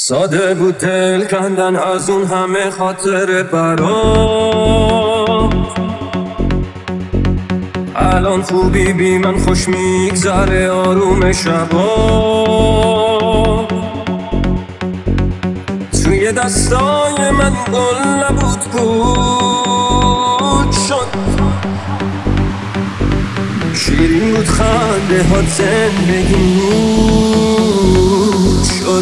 ساده بود دل کندن از اون همه خاطر برام. الان خوبی بی من خوش میگذره آروم شبا. توی دستای من گل نبود بود شد، شیرین بود خنده ها زندگی نور شد.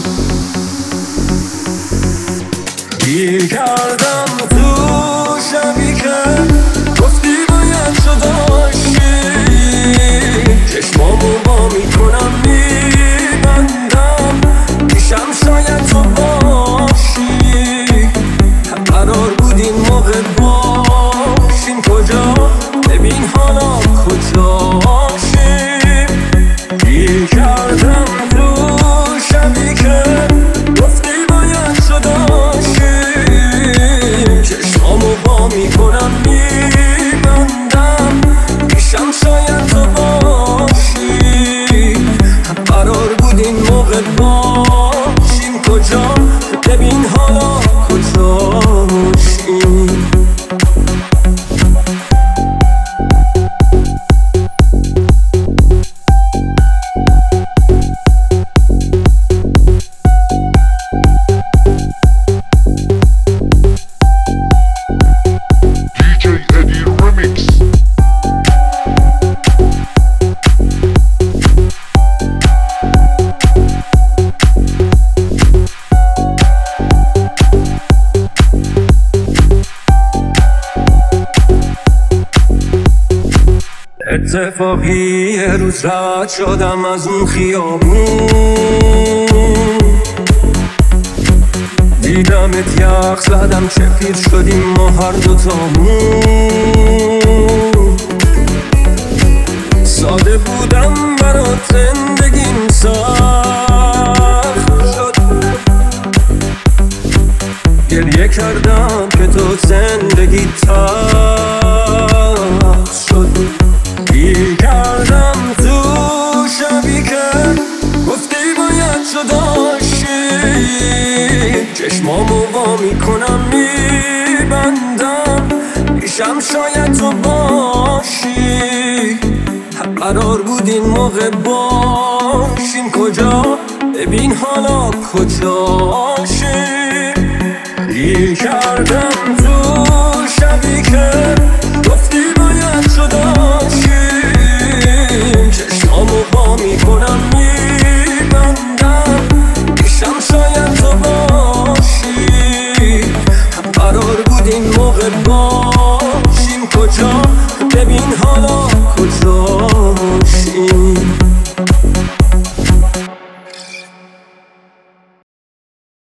گیر کردم تو شبی که گفتی باید تو داشتی، چشمامو با میکنم میبندم پیشم شاید تو باشی. قرار بود این موقع باشیم کجا، ببین حالا کجاشیم. گیر کردم تو شبی که گفتی باید تو داشتی، چشمامو با میکنم میبندم پیشم شاید تو باشی. قرار بود این موقع باشیم کجا، ببین حالا کجاشیم. اتفاقی یه روز رد شدم از اون خیابون، دیدمت یخ زدم چه پیر شدیم ما هر دوتامون. ساده بودم برات زندگیم سخت شد، گریه کردم که تو زندگی تلخ شد. گیر کردم تو شبی که گفتی باید تو داشتی، چشمامو وا میکنم میبندم پیشم شاید تو باشی. قرار بود این موقع باشیم کجا، ببین حالا کجاشیم. گیر کردم تو شبی که گفتی باید تو داشتی، چشمامو با میکنم میبندم پیشم شاید تو باشی. قرار بود این موقع باشیم کجا،